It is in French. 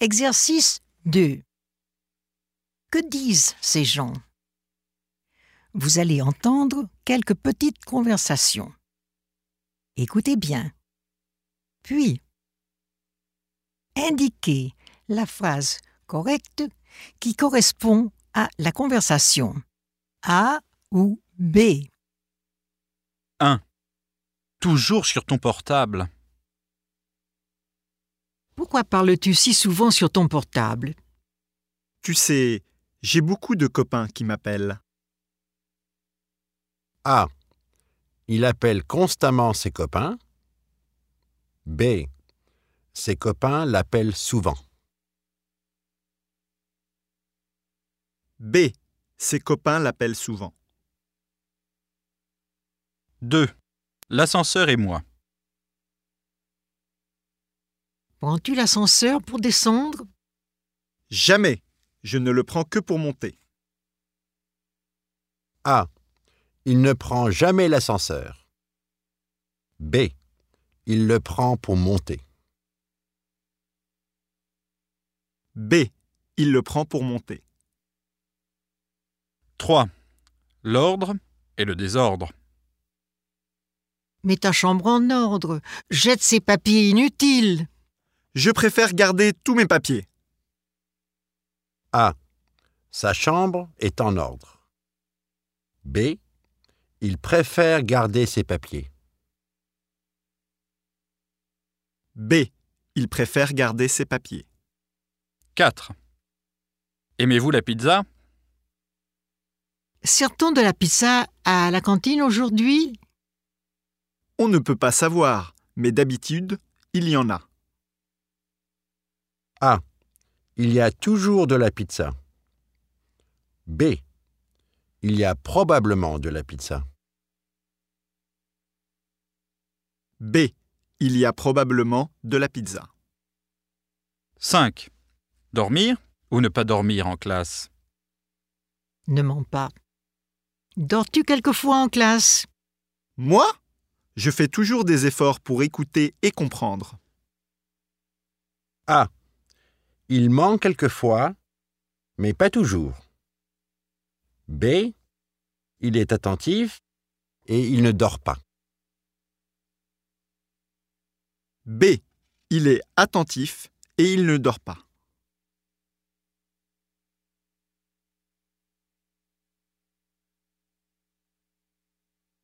Exercice 2. Que disent ces gens? Vous allez entendre quelques petites conversations. Écoutez bien. Puis, indiquez la phrase correcte qui correspond à la conversation. A ou B. 1. Toujours sur ton portable. Pourquoi parles-tu si souvent sur ton portable? Tu sais, j'ai beaucoup de copains qui m'appellent. A. Il appelle constamment ses copains. B. Ses copains l'appellent souvent. B. Ses copains l'appellent souvent. 2. L'ascenseur et moi. Prends-tu l'ascenseur pour descendre? Jamais. Je ne le prends que pour monter. A. Il ne prend jamais l'ascenseur. B. Il le prend pour monter. B. Il le prend pour monter. 3. L'ordre et le désordre. Mets ta chambre en ordre. Jette ces papiers inutiles. Je préfère garder tous mes papiers. A. Sa chambre est en ordre. B. Il préfère garder ses papiers. B. Il préfère garder ses papiers. 4. Aimez-vous la pizza? Sert-on de la pizza à la cantine aujourd'hui? On ne peut pas savoir, mais d'habitude, il y en a. A. Il y a toujours de la pizza. B. Il y a probablement de la pizza. B. Il y a probablement de la pizza. 5. Dormir ou ne pas dormir en classe? Ne mens pas. Dors-tu quelquefois en classe? Moi? Je fais toujours des efforts pour écouter et comprendre. A. Il ment quelquefois, mais pas toujours. B. Il est attentif et il ne dort pas. B. Il est attentif et il ne dort pas.